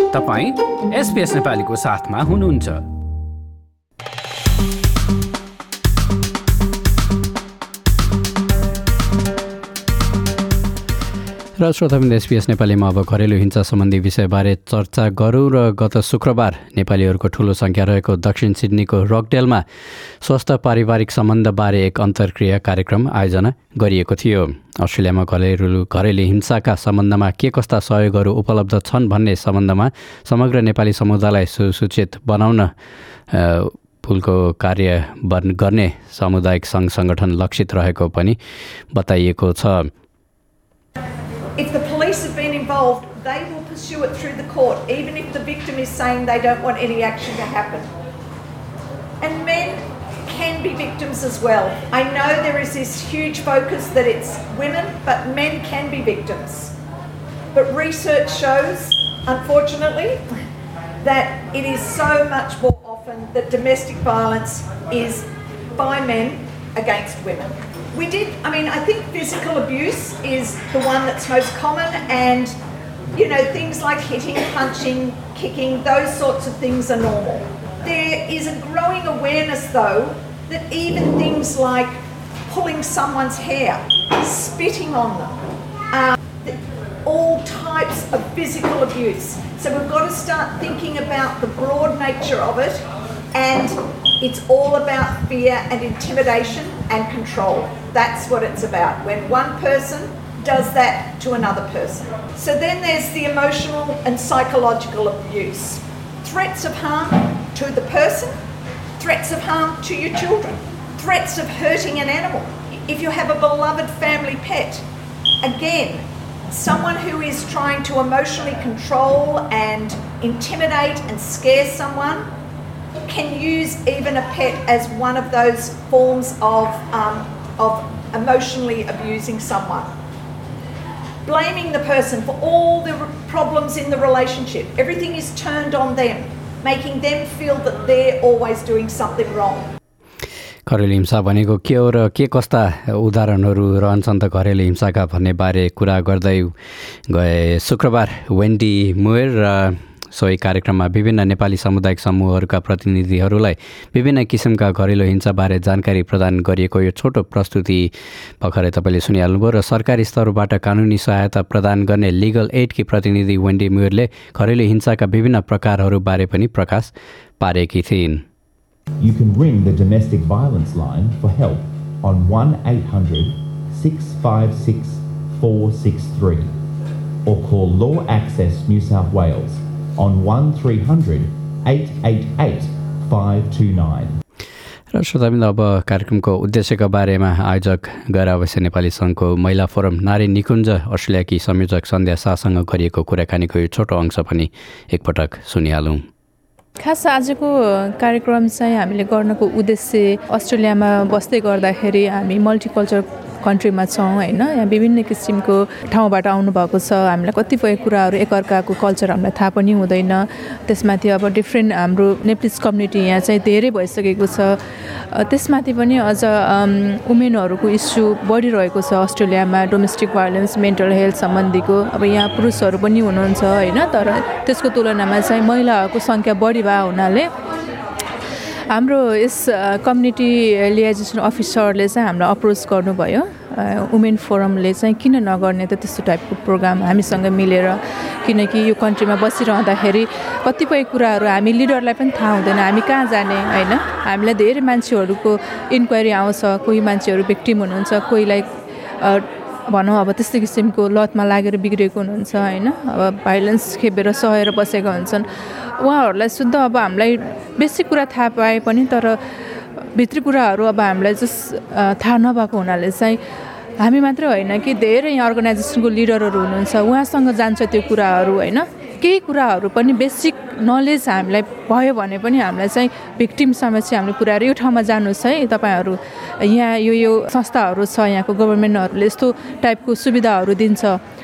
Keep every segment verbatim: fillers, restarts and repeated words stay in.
तपाईँ एसपीएस नेपालीको साथमा हुनुहुन्छ। र श्रोताबिन्द एसपीएस नेपालीमा अब घरेलु हिंसा सम्बन्धी विषयबारे चर्चा गरौँ। र गत शुक्रबार नेपालीहरूको ठूलो सङ्ख्या रहेको दक्षिण सिडनीको रकडेलमा स्वस्थ पारिवारिक सम्बन्धबारे एक अन्तर्क्रिया कार्यक्रम आयोजना गरिएको थियो। अस्ट्रेलियामा घरेलु घरेलु हिंसाका सम्बन्धमा के कस्ता सहयोगहरू उपलब्ध छन् भन्ने सम्बन्धमा समग्र नेपाली समुदायलाई सुसूचित बनाउन पुलको कार्य गर्ने सामुदायिक सङ्घ सङ्गठन लक्षित रहेको पनि बताइएको छ। If the police have been involved, they will pursue it through the court, even if the victim is saying they don't want any action to happen. And men can be victims as well. I know there is this huge focus that it's women, but men can be victims. But research shows, unfortunately, that it is so much more often that domestic violence is by men against women. We did, I mean, I think physical abuse is the one that's most common, and, you know, things like hitting, punching, kicking, those sorts of things are normal. There is a growing awareness, though, that even things like pulling someone's hair, spitting on them, um, all types of physical abuse. So we've got to start thinking about the broad nature of it, and it's all about fear and intimidation and control. That's what it's about, when one person does that to another person. So then there's the emotional and psychological abuse. Threats of harm to the person, threats of harm to your children, threats of hurting an animal. If you have a beloved family pet, again, someone who is trying to emotionally control and intimidate and scare someone can use even a pet as one of those forms of, um, of emotionally abusing someone. Blaming the person for all the problems in the relationship. Everything is turned on them, making them feel that they're always doing something wrong. घरेलु हिंसा भनेको के हो र के कस्ता उदाहरणहरू रहन्छन् त घरेलु हिंसाका भन्ने बारे कुरा गर्दै गए शुक्रबार वेन्डी मुयर र सोही कार्यक्रममा विभिन्न नेपाली सामुदायिक समूहहरूका प्रतिनिधिहरूलाई विभिन्न किसिमका घरेलु हिंसाबारे जानकारी प्रदान गरिएको यो छोटो प्रस्तुति भर्खरै तपाईँले सुनिहाल्नुभयो। र सरकारी स्तरबाट कानुनी सहायता प्रदान गर्ने लिगल एडकी प्रतिनिधि वेन्डी मुयरले घरेलु हिंसाका विभिन्न प्रकारहरूबारे पनि प्रकाश पारेकी थिइन्। You can ring the domestic violence line for help on one eight hundred six five six four six three or call Law Access New South Wales on one three hundred eight eight eight five two nine. र श्रोताबिन्द अब कार्यक्रमको उद्देश्यका बारेमा आयोजक गैर अवश्य नेपाली सङ्घको महिला फोरम नारी निकुञ्ज अस्ट्रेलियाकी संयोजक सन्ध्या शाहसँग गरिएको कुराकानीको यो छोटो अंश पनि एकपटक सुनिहालौँ। खास आजको कार्यक्रम चाहिँ हामीले गर्नको उद्देश्य अस्ट्रेलियामा बस्दै गर्दाखेरि हामी मल्टिकल्चर कन्ट्रीमा छौँ होइन, यहाँ विभिन्न किसिमको ठाउँबाट आउनुभएको छ। हामीलाई कतिपय कुराहरू एकअर्काको कल्चर हामीलाई थाहा पनि हुँदैन। त्यसमाथि अब डिफ्रेन्ट हाम्रो नेप्लिज कम्युनिटी यहाँ चाहिँ धेरै भइसकेको छ। त्यसमाथि पनि अझ वुमेनहरूको इस्यु बढिरहेको छ अस्ट्रेलियामा, डोमेस्टिक भायोलेन्स, मेन्टल हेल्थ सम्बन्धीको। अब यहाँ पुरुषहरू पनि हुनुहुन्छ होइन, तर त्यसको तुलनामा चाहिँ महिलाहरूको सङ्ख्या बढी भए हुनाले हाम्रो यस कम्युनिटी लिएजेसन अफिसरले चाहिँ हामीलाई अप्रोच गर्नुभयो। वुमेन फोरमले चाहिँ किन नगर्ने त त्यस्तो टाइपको प्रोग्राम हामीसँग मिलेर, किनकि यो कन्ट्रीमा बसिरहँदाखेरि कतिपय कुराहरू हामी लिडरलाई पनि थाहा हुँदैन, हामी कहाँ जाने होइन। हामीलाई धेरै मान्छेहरूको इन्क्वायरी आउँछ, कोही मान्छेहरू भिक्टिम हुनुहुन्छ, कोहीलाई भनौँ अब त्यस्तो किसिमको लतमा लागेर बिग्रेको हुनुहुन्छ होइन, अब भाइलेन्स खेपेर सहेर बसेका हुन्छन्। उहाँहरूलाई शुद्ध अब हामीलाई बेसिक कुरा थाहा पाए पनि तर भित्री कुराहरू अब हामीलाई जस थाहा नभएको हुनाले चाहिँ हामी मात्रै होइन कि धेरै यहाँ अर्गनाइजेसनको लिडरहरू हुनुहुन्छ, उहाँसँग जान्छ त्यो कुराहरू होइन। केही कुराहरू पनि बेसिक नलेज हामीलाई भयो भने पनि हामीलाई चाहिँ भिक्टिमसम्म चाहिँ हामीले पुऱ्याएर यो ठाउँमा जानुहोस् है, तपाईँहरू यहाँ यो यो संस्थाहरू छ, यहाँको गभर्मेन्टहरूले यस्तो टाइपको सुविधाहरू दिन्छ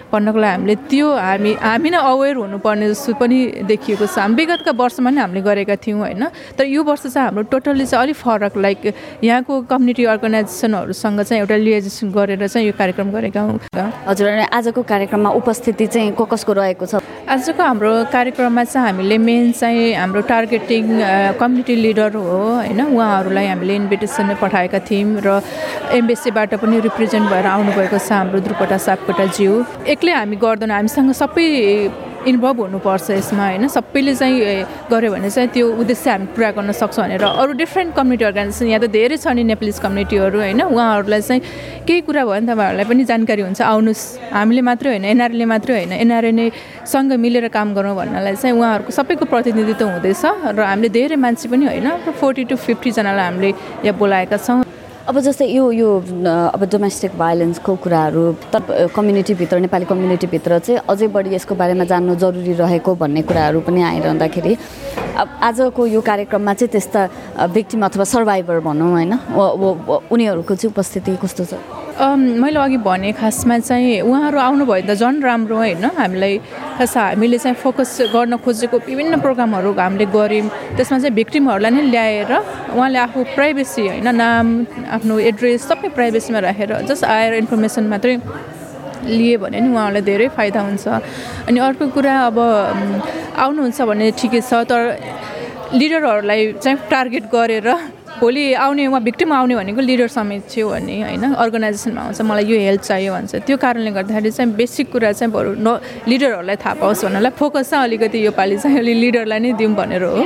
भन्नको लागि हामीले त्यो हामी हामी नै अवेर हुनुपर्ने जस्तो पनि देखिएको छ। हामी विगतका वर्षमा नै हामीले गरेका थियौँ होइन, तर यो वर्ष चाहिँ हाम्रो टोटल्ली चाहिँ अलिक फरक, लाइक यहाँको कम्युनिटी अर्गनाइजेसनहरूसँग चाहिँ एउटा लिएजेसन गरेर चाहिँ यो कार्यक्रम गरेका हौँ। हजुर, आजको कार्यक्रममा उपस्थिति चाहिँ को कसको रहेको छ? आजको हाम्रो कार्यक्रममा चाहिँ हामीले मेन चाहिँ हाम्रो टार्गेटिङ कम्युनिटी लिडर हो होइन, उहाँहरूलाई हामीले इन्भिटेसन पठाएका थियौँ र एम्बेसीबाट पनि रिप्रेजेन्ट भएर आउनुभएको छ हाम्रो ध्रुपटा सापकोटाज्यू। एक्लै हामी गर्दैनौँ, हामीसँग सबै इन्भल्भ हुनुपर्छ यसमा होइन, सबैले चाहिँ गऱ्यो भने चाहिँ त्यो उद्देश्य हामी पुरा गर्न सक्छौँ भनेर अरू डिफ्रेन्ट कम्युनिटी अर्गनाइजेसन यहाँ त धेरै छ नि नेपालीज कम्युनिटीहरू होइन, उहाँहरूलाई चाहिँ केही कुरा भयो भने तपाईँहरूलाई पनि जानकारी हुन्छ, आउनुहोस्, हामीले मात्रै होइन एनआरएले मात्रै होइन एनआरए नै सँग मिलेर काम गरौँ भन्नलाई चाहिँ उहाँहरूको सबैको प्रतिनिधित्व हुँदैछ र हामीले धेरै मान्छे पनि होइन फोर्टी टु फिफ्टीजनालाई हामीले यहाँ बोलाएका छौँ। अब जस्तै यो यो अब डोमेस्टिक भाइलेन्सको कुराहरू त कम्युनिटीभित्र नेपाली कम्युनिटीभित्र चाहिँ अझै बढी यसको बारेमा जान्नु जरुरी रहेको भन्ने कुराहरू पनि आइरहँदाखेरि अब आजको यो कार्यक्रममा चाहिँ त्यस्ता भिक्टिम अथवा सर्भाइभर भनौँ होइन उनीहरूको चाहिँ उपस्थिति कस्तो छ? मैले अघि भने खासमा चाहिँ उहाँहरू आउनुभयो त झन् राम्रो होइन, हामीलाई खास हामीले चाहिँ फोकस गर्न खोजेको विभिन्न प्रोग्रामहरू हामीले गऱ्यौँ, त्यसमा चाहिँ भिक्टिमहरूलाई नै ल्याएर उहाँले आफू प्राइभेसी होइन नाम आफ्नो एड्रेस सबै प्राइभेसीमा राखेर जस्ट आएर इन्फर्मेसन मात्रै लिए भने नि उहाँहरूलाई धेरै फाइदा हुन्छ। अनि अर्को कुरा अब आउनुहुन्छ भने ठिकै छ, तर लिडरहरूलाई चाहिँ टार्गेट गरेर भोलि आउने उहाँ भिक्टिम आउने भनेको लिडर समेत थियो भने होइन अर्गनाइजेसनमा आउँछ मलाई यो हेल्प चाहियो भन्छ, त्यो कारणले गर्दाखेरि चाहिँ बेसिक कुरा चाहिँ बरु न लिडरहरूलाई थाहा पाओस् भन्नलाई फोकस चाहिँ अलिकति योपालि चाहिँ अलि लिडरलाई नै दिउँ भनेर हो।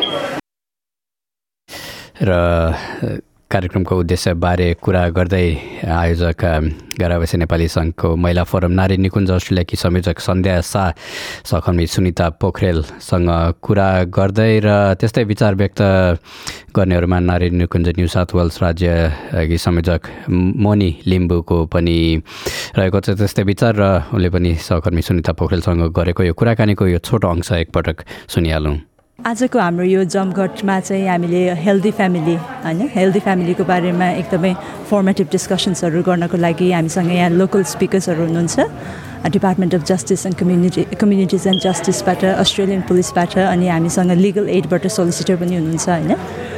र कार्यक्रमको उद्देश्यबारे कुरा गर्दै आयोजक गारावासी नेपाली सङ्घको महिला फोरम नारी निकुञ्ज अस्ट्रेलियाकी संयोजक सन्ध्या शाह सहकर्मी सुनिता पोखरेलसँग कुरा गर्दै र त्यस्तै विचार व्यक्त गर्नेहरूमा नारी निकुञ्ज न्यू साउथ वेल्स राज्यकी संयोजक मोनी लिम्बूको पनि रहेको छ त्यस्तै विचार र उनले पनि सहकर्मी सुनिता पोखरेलसँग गरेको यो कुराकानीको यो छोटो अंश एकपटक सुनिहालौँ। आजको हाम्रो यो जमघटमा चाहिँ हामीले हेल्दी फ्यामिली होइन हेल्दी फ्यामिलीको बारेमा एकदमै फर्मेटिभ डिस्कसन्सहरू गर्नको लागि हामीसँग यहाँ लोकल स्पिकर्सहरू हुनुहुन्छ department of justice and community communities and जस्टिसबाट अस्ट्रेलियन पुलिसबाट अनि हामीसँग लिगल एडबाट सोलिसिटर पनि हुनुहुन्छ होइन।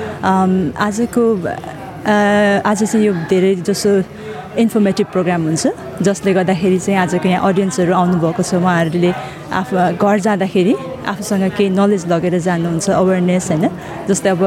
आजको आज चाहिँ यो धेरै जसो इन्फर्मेटिभ प्रोग्राम हुन्छ जसले गर्दाखेरि चाहिँ आजको यहाँ अडियन्सहरू आउनुभएको छ, उहाँहरूले आफू घर जाँदाखेरि आफूसँग केही नलेज लगेर जानुहुन्छ अवेरनेस होइन। जस्तै अब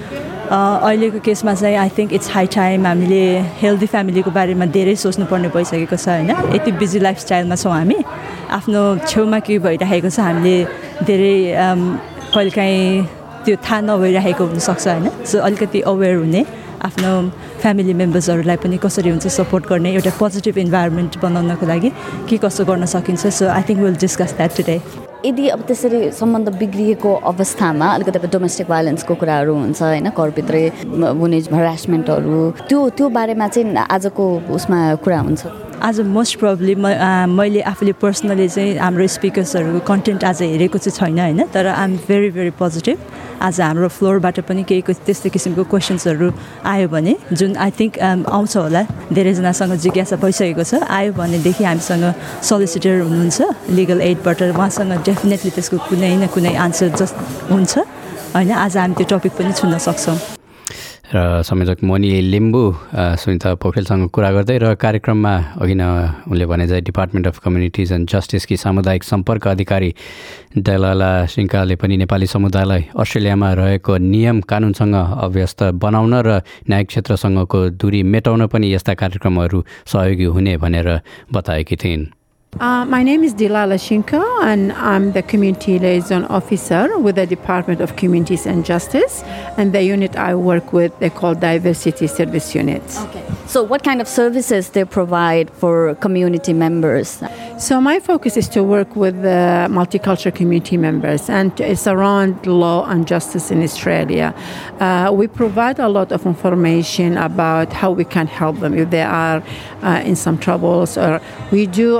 अहिलेको केसमा चाहिँ I think it's high time हामीले हेल्दी फ्यामिलीको बारेमा धेरै सोच्नुपर्ने भइसकेको छ होइन। यति बिजी लाइफस्टाइलमा छौँ हामी, आफ्नो छेउमा के भइरहेको छ हामीले धेरै कहिलेकाहीँ त्यो थाहा नभइरहेको हुनसक्छ होइन। सो अलिकति अवेर हुने, आफ्नो फ्यामिली मेम्बर्सहरूलाई पनि कसरी हुन्छ सपोर्ट गर्ने, एउटा पोजिटिभ इन्भाइरोमेन्ट बनाउनको लागि के कसो गर्न सकिन्छ। So I think will discuss that today. यदि अब त्यसरी सम्बन्ध बिग्रिएको अवस्थामा अलिकति अब डोमेस्टिक भाइलेन्सको कुराहरू हुन्छ होइन, घरभित्रै हुने हरासमेन्टहरू त्यो त्यो बारेमा चाहिँ आजको उसमा कुरा हुन्छ। आज मोस्ट प्रब्ली म मैले आफूले पर्सनली चाहिँ हाम्रो स्पिकर्सहरूको कन्टेन्ट आज हेरेको चाहिँ छैन होइन, तर I am very very positive. आज हाम्रो फ्लोरबाट पनि केही त्यस्तै किसिमको क्वेसन्सहरू आयो भने जुन आई थिङ्क आउँछ होला, धेरैजनासँग जिज्ञासा भइसकेको छ, आयो भनेदेखि हामीसँग सोलिसिटर हुनुहुन्छ लिगल एडबाट, उहाँसँग डेफिनेटली त्यसको कुनै न कुनै आन्सर जस्ट हुन्छ होइन। आज हामी त्यो टपिक पनि छुन सक्छौँ। र संयोजक मोनी लिम्बू सुनिता पोखरेलसँग कुरा गर्दै र कार्यक्रममा अघि न उनले भने चाहिँ डिपार्टमेन्ट अफ कम्युनिटिज एन्ड जस्टिसकी सामुदायिक सम्पर्क अधिकारी दलाला सिंहले पनि नेपाली समुदायलाई अस्ट्रेलियामा रहेको नियम कानुनसँग अभ्यस्त बनाउन र न्यायिक क्षेत्रसँगको दूरी मेटाउन पनि यस्ता कार्यक्रमहरू सहयोगी हुने भनेर बताएकी थिइन्। Uh, my name is Dilala Shinko and I'm the Community Liaison Officer with the Department of Communities and Justice, and the unit I work with, they call Diversity Service Unit. Okay. So what kind of services they provide for community members? So my focus is to work with the multicultural community members, and it's around law and justice in Australia. Uh, we provide a lot of information about how we can help them if they are uh, in some troubles, or we do a lot of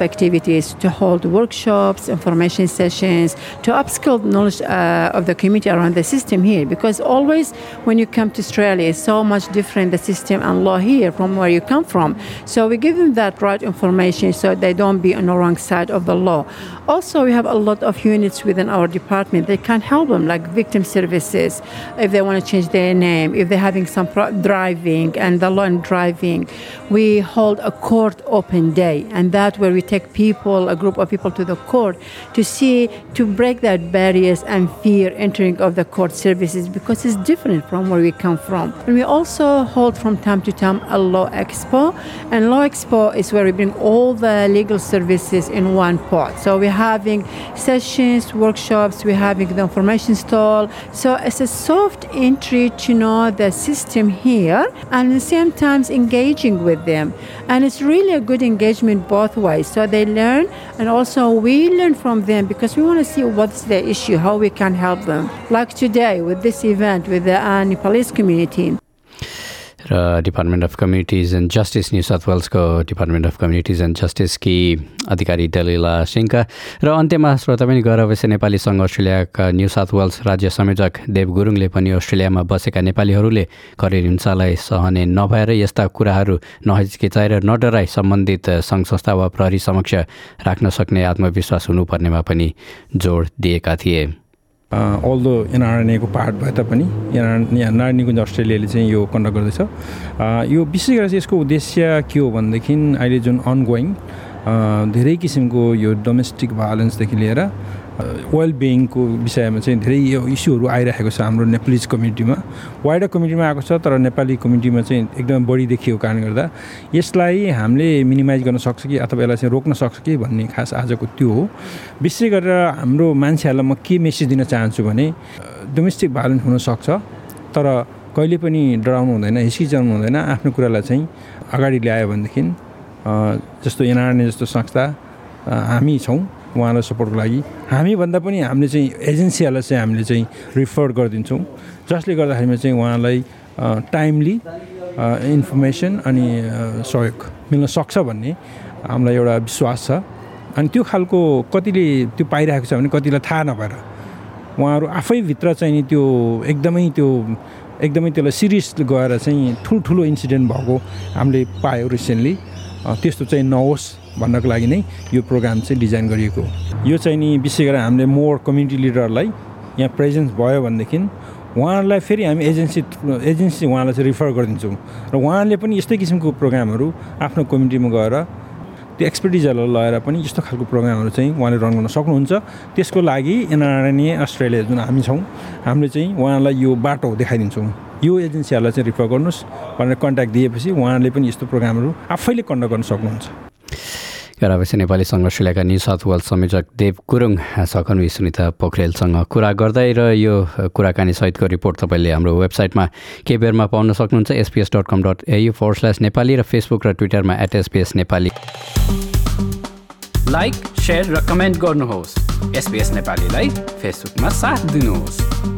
activities, to hold workshops, information sessions, to upskill knowledge uh, of the community around the system here. Because always when you come to Australia, it's so much different, the system and law here from where you come from. So we give them that right information so they don't be on the wrong side of the law. Also, we have a lot of units within our department that can help them, like victim services, if they want to change their name, if they're having some pro- driving and the law in driving. We hold a court open day, and that where we take people, a group of people to the court to see, to break that barriers and fear entering of the court services, because it's different from where we come from. And we also hold from time to time a law expo, and law expo is where we bring all the legal services in one pot. So we're having sessions, workshops, we're having the information stall. So it's a soft entry to know the system here, and at the same time engaging with them. And it's really a good engagement both ways. So they learn, and also we learn from them, because we want to see what's the issue, how we can help them. Like today with this event with the uh, Nepalese community. र department of communities and justice New South वेल्सको department of communities and जस्टिसकी अधिकारी दलिला सिंहका र अन्त्यमा श्रोता पनि गएर अवश्य नेपाली सङ्घ अस्ट्रेलियाका न्यू साउथ वेल्स राज्य संयोजक देव गुरुङले पनि अस्ट्रेलियामा बसेका नेपालीहरूले करेर हिंसालाई सहने नभएर यस्ता कुराहरू नहिचकिचाएर नडराई सम्बन्धित सङ्घ संस्था वा प्रहरी समक्ष राख्न सक्ने आत्मविश्वास हुनुपर्नेमा पनि जोड दिएका थिए। अल्दो एनआरएनएको पार्ट भए तापनि एनआरएन निकुञ्ज अस्ट्रेलियाले चाहिँ यो कन्डक्ट गर्दैछ। यो विशेष गरेर चाहिँ यसको उद्देश्य के हो भनेदेखि अहिले जुन अनगोइङ धेरै किसिमको यो डोमेस्टिक भायोलेन्सदेखि लिएर वेल बिइङको विषयमा चाहिँ धेरै यो इस्युहरू आइरहेको छ हाम्रो नेपालीज कम्युनिटीमा, वाइडर कम्युनिटीमा आएको छ, तर नेपाली कम्युनिटीमा चाहिँ एकदमै बढी देखिएको कारणले गर्दा यसलाई हामीले मिनिमाइज गर्न सक्छ कि अथवा यसलाई चाहिँ रोक्न सक्छ कि भन्ने खास आजको त्यो हो। विशेष गरेर हाम्रो मान्छेहरूलाई म के मेसेज दिन चाहन्छु भने डोमेस्टिक भायोलेन्स हुनसक्छ, तर कहिले पनि डराउनु हुँदैन, हिचकिचाउनु हुँदैन। आफ्नो कुरालाई चाहिँ अगाडि ल्यायो भनेदेखि जस्तो एनआरएनए जस्तो संस्था हामी छौँ उहाँलाई सपोर्टको लागि। हामीभन्दा पनि हामीले चाहिँ एजेन्सीहरूलाई चाहिँ हामीले चाहिँ रिफर गरिदिन्छौँ, जसले गर्दाखेरिमा चाहिँ उहाँलाई टाइमली इन्फर्मेसन अनि सहयोग मिल्न सक्छ भन्ने हामीलाई एउटा विश्वास छ। अनि त्यो खालको कतिले त्यो पाइरहेको छ भने कतिलाई थाहा नभएर उहाँहरू आफैभित्र चाहिँ नि त्यो एकदमै त्यो एकदमै त्यसलाई सिरियस गएर चाहिँ ठुल्ठुलो इन्सिडेन्ट भएको हामीले पायौँ रिसेन्टली। त्यस्तो चाहिँ नहोस् भन्नको लागि नै यो प्रोग्राम चाहिँ डिजाइन गरिएको हो। यो चाहिँ नि विशेष गरेर हामीले मोर कम्युनिटी लिडरलाई यहाँ प्रेजेन्स भयो भनेदेखि उहाँहरूलाई फेरि हामी एजेन्सी एजेन्सी उहाँलाई चाहिँ रिफर गरिदिन्छौँ र उहाँले पनि यस्तै किसिमको प्रोग्रामहरू आफ्नो कम्युनिटीमा गएर त्यो एक्सपर्टिजहरूलाई लगाएर पनि यस्तो खालको प्रोग्रामहरू चाहिँ उहाँले रन गर्न सक्नुहुन्छ। त्यसको लागि एनआरएनए अस्ट्रेलिया जुन हामी छौँ हामीले चाहिँ उहाँलाई यो बाटो देखाइदिन्छौँ, यो एजेन्सीहरूलाई चाहिँ रिफर गर्नुहोस् भनेर कन्ट्याक्ट दिएपछि उहाँले पनि यस्तो प्रोग्रामहरू आफैले कन्डक्ट गर्न सक्नुहुन्छ। अवश्य नेपाली सङ्घ अस्ट्रेलियाका न्यू साउथ वेल्स संयोजक देव गुरुङ सकन्वी सुनिता पोखरेलसँग कुरा गर्दै र यो कुराकानी सहितको रिपोर्ट तपाईँले हाम्रो वेबसाइटमा केही बेरमा पाउन सक्नुहुन्छ, SBS dot com dot AU forward slash Nepali र फेसबुक र ट्विटरमा at SBS Nepali. Like, share र कमेन्ट गर्नुहोस्। एसपिएस नेपालीलाई फेसबुकमा साथ दिनुहोस्।